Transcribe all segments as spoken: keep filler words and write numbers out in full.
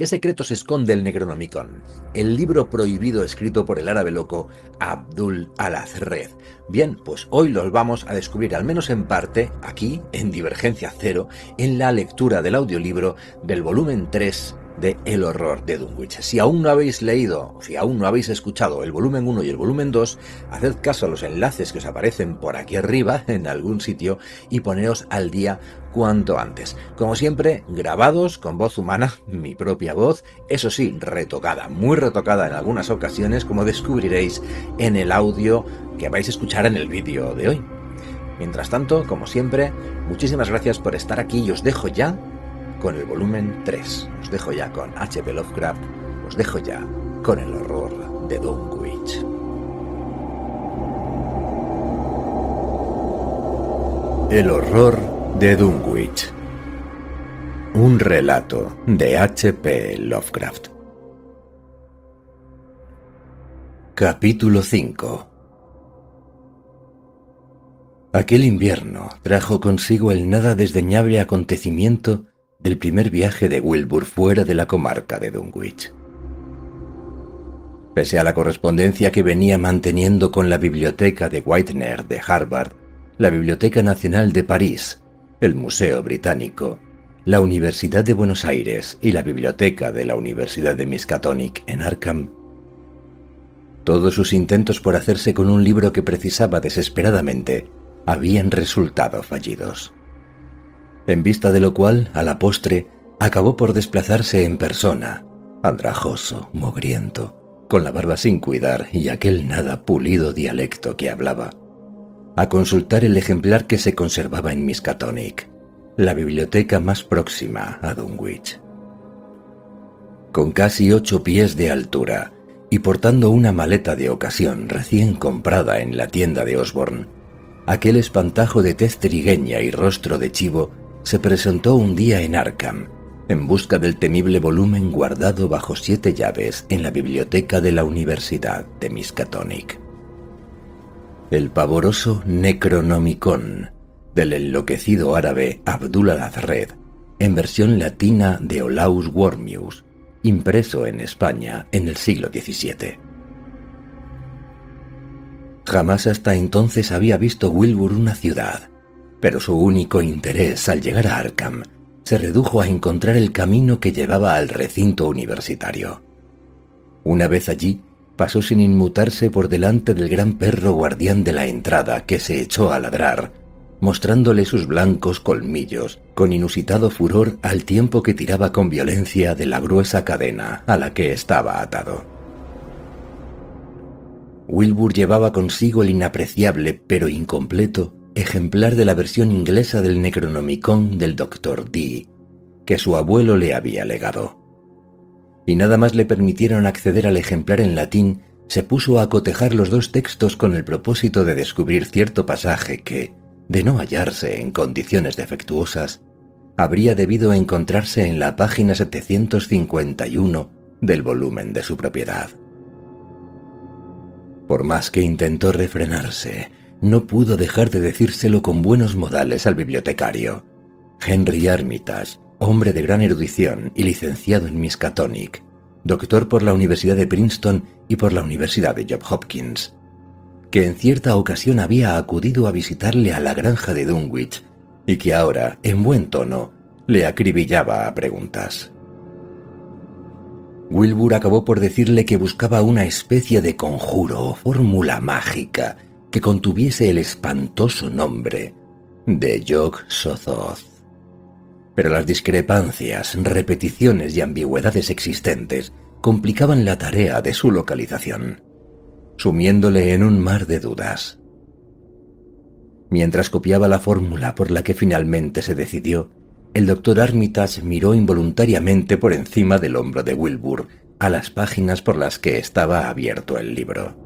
¿Qué secretos esconde el Necronomicon? El libro prohibido escrito por el árabe loco Abdul al-Azred. Bien, pues hoy los vamos a descubrir, al menos en parte, aquí, en Divergencia Cero, en la lectura del audiolibro del volumen tres de El horror de Dunwich. Si aún no habéis leído, si aún no habéis escuchado el volumen uno y el volumen dos, haced caso a los enlaces que os aparecen por aquí arriba, en algún sitio, y poneos al día cuanto antes. Como siempre, grabados con voz humana, mi propia voz, eso sí, retocada, muy retocada en algunas ocasiones, como descubriréis en el audio que vais a escuchar en el vídeo de hoy. Mientras tanto, como siempre, muchísimas gracias por estar aquí y os dejo ya con el volumen tres. Os dejo ya con H P Lovecraft, os dejo ya con el horror de Dunwich. El horror de Dunwich. Un relato de H P Lovecraft. Capítulo cinco. Aquel invierno trajo consigo el nada desdeñable acontecimiento del primer viaje de Wilbur fuera de la comarca de Dunwich. Pese a la correspondencia que venía manteniendo con la biblioteca de Whitener de Harvard, la Biblioteca Nacional de París, el Museo Británico, la Universidad de Buenos Aires y la Biblioteca de la Universidad de Miskatonic en Arkham, todos sus intentos por hacerse con un libro que precisaba desesperadamente habían resultado fallidos. En vista de lo cual, a la postre, acabó por desplazarse en persona, andrajoso, mugriento, con la barba sin cuidar y aquel nada pulido dialecto que hablaba, a consultar el ejemplar que se conservaba en Miskatonic, la biblioteca más próxima a Dunwich. Con casi ocho pies de altura y portando una maleta de ocasión recién comprada en la tienda de Osborne, aquel espantajo de tez trigueña y rostro de chivo se presentó un día en Arkham, en busca del temible volumen guardado bajo siete llaves en la biblioteca de la Universidad de Miskatonic. El pavoroso Necronomicon del enloquecido árabe Abdul al-Azred, en versión latina de Olaus Wormius, impreso en España en el siglo diecisiete. Jamás hasta entonces había visto Wilbur una ciudad, pero su único interés al llegar a Arkham se redujo a encontrar el camino que llevaba al recinto universitario. Una vez allí, pasó sin inmutarse por delante del gran perro guardián de la entrada que se echó a ladrar, mostrándole sus blancos colmillos con inusitado furor al tiempo que tiraba con violencia de la gruesa cadena a la que estaba atado. Wilbur llevaba consigo el inapreciable pero incompleto ejemplar de la versión inglesa del Necronomicon del doctor Dee, que su abuelo le había legado. Y nada más le permitieron acceder al ejemplar en latín, se puso a cotejar los dos textos con el propósito de descubrir cierto pasaje que, de no hallarse en condiciones defectuosas, habría debido encontrarse en la página setecientos cincuenta y uno del volumen de su propiedad. Por más que intentó refrenarse, no pudo dejar de decírselo con buenos modales al bibliotecario, Henry Armitage, hombre de gran erudición y licenciado en Miskatonic, doctor por la Universidad de Princeton y por la Universidad de Johns Hopkins, que en cierta ocasión había acudido a visitarle a la granja de Dunwich y que ahora, en buen tono, le acribillaba a preguntas. Wilbur acabó por decirle que buscaba una especie de conjuro o fórmula mágica que contuviese el espantoso nombre de Yog-Sothoth. Pero las discrepancias, repeticiones y ambigüedades existentes complicaban la tarea de su localización, sumiéndole en un mar de dudas. Mientras copiaba la fórmula por la que finalmente se decidió, el doctor Armitage miró involuntariamente por encima del hombro de Wilbur a las páginas por las que estaba abierto el libro.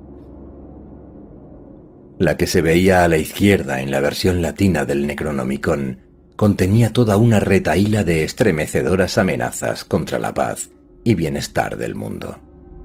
La que se veía a la izquierda en la versión latina del Necronomicon contenía toda una retahíla de estremecedoras amenazas contra la paz y bienestar del mundo.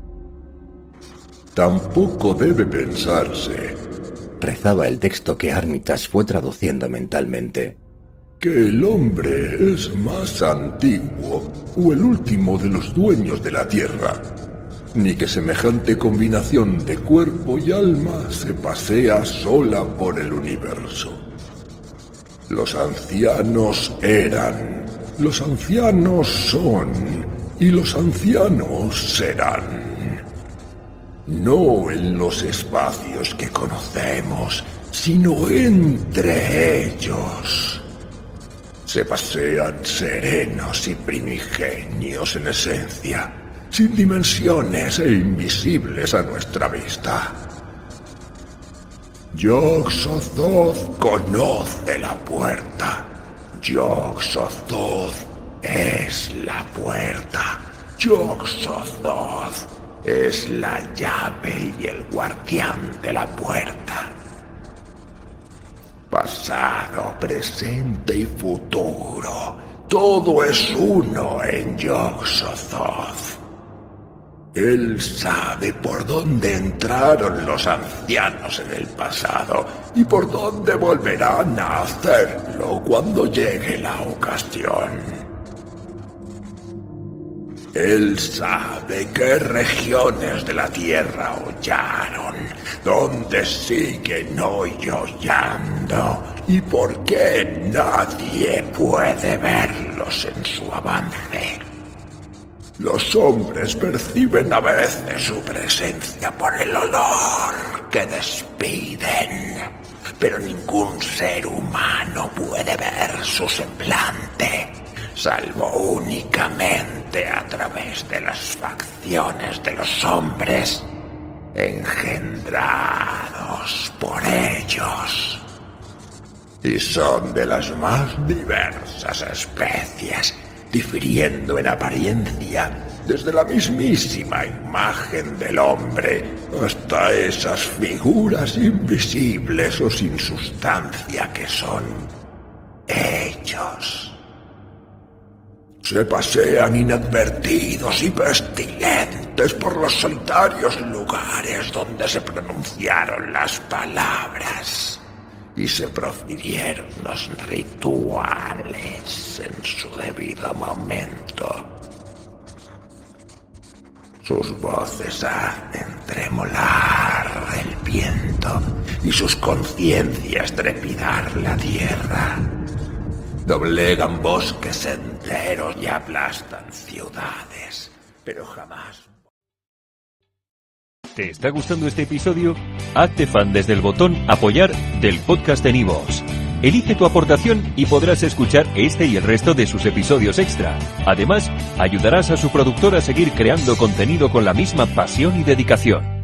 Tampoco debe pensarse, rezaba el texto que Armitage fue traduciendo mentalmente, que el hombre es más antiguo o el último de los dueños de la Tierra, ni que semejante combinación de cuerpo y alma se pasea sola por el universo. Los ancianos eran, los ancianos son, y los ancianos serán. No en los espacios que conocemos, sino entre ellos. Se pasean serenos y primigenios en esencia, sin dimensiones e invisibles a nuestra vista. Yog-Sothoth conoce la puerta. Yog-Sothoth es la puerta. Yog-Sothoth es la llave y el guardián de la puerta. Pasado, presente y futuro, todo es uno en Yog-Sothoth. Él sabe por dónde entraron los ancianos en el pasado y por dónde volverán a hacerlo cuando llegue la ocasión. Él sabe qué regiones de la tierra hollaron, dónde siguen hoy hollando y por qué nadie puede verlos en su avance. Los hombres perciben a veces su presencia por el olor que despiden, pero ningún ser humano puede ver su semblante, salvo únicamente a través de las facciones de los hombres engendrados por ellos. Y son de las más diversas especies, difiriendo en apariencia desde la mismísima imagen del hombre hasta esas figuras invisibles o sin sustancia que son ellos. Se pasean inadvertidos y pestilentes por los solitarios lugares donde se pronunciaron las palabras y se profirieron los rituales en su debido momento. Sus voces hacen tremolar el viento y sus conciencias trepidar la tierra. Doblegan bosques enteros y aplastan ciudades, pero jamás... ¿Te está gustando este episodio? Hazte fan desde el botón Apoyar del podcast de Nivos. Elige tu aportación y podrás escuchar este y el resto de sus episodios extra. Además, ayudarás a su productor a seguir creando contenido con la misma pasión y dedicación.